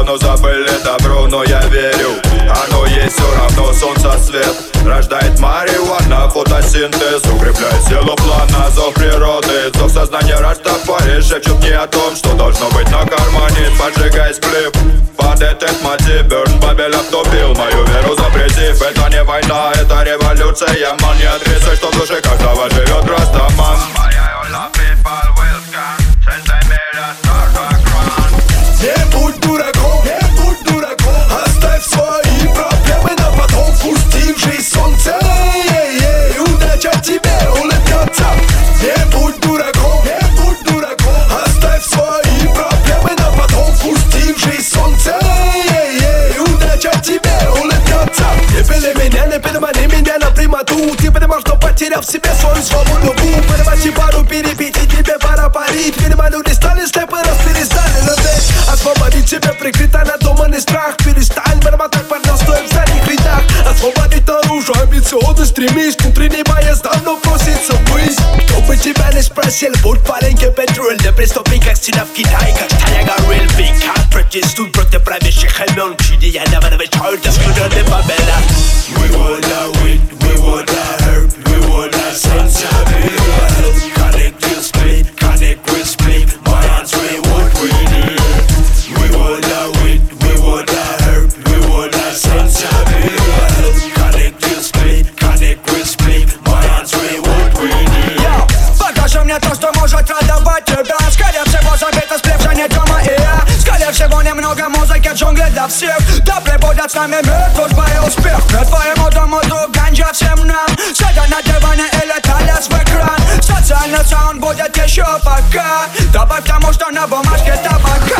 давно забыли добро, но я верю, оно есть все равно. Солнце свет рождает марихуана, фотосинтез укрепляет силу плана. Зов природы, зов сознания Растафари шепчут мне о том, что должно быть на кармане. Поджигай сплив под этот мотив. Burn Babel обтопил мою веру, запретив. Это не война, это революция, ман. Не отрицай, что в душе каждого живет Растаман. Не будь дураком, оставь свои проблемы на потом. Пусти в жизнь солнце, и удача тебе улыбнется. Не будь дураком, оставь свои проблемы на потом. Пусти в жизнь солнце, и удача тебе улыбнется. Не пили меня, не перемани меня на прямоту. Ты понимал, что потерял в себе свою свободу. Перемочи пару перепить, и тебе пора парить. Видимо, люди стали слепы, раз перестали лететь. Освободить себя прикрыто надуманный страх. Перестань бормотать под настоем в задних рядах. Освободить наружу амбициозно стремись. Внутренний боец давно просится ввысь. Кто бы тебя не спросил, будь маленький патруль. Не приступи, как стена в Китае, как стая горил. Века протестуй против правящих имен. Чуди я не отвечаю, да скудерный Бабеля. We wanna win, we wanna hurt, we wanna sense of it. Connect will split, connect will split. My hands we what we need. We wanna win, we wanna hurt, we wanna sense of it. Connect will split, connect will split. My hands we what we need. Yo, покажи мне то, что может радовать тебя. Скорее всего, забито сплевшая не дома и я. Скорее всего, немного музыки в джунгле для всех. Да прибудет с нами мир, дружба и успех. На твоему дому друг ганджа всем нам. Сядя на диване или талец в экран. Социальный саунд будет еще пока. Добавь тому, что на бумажке табака.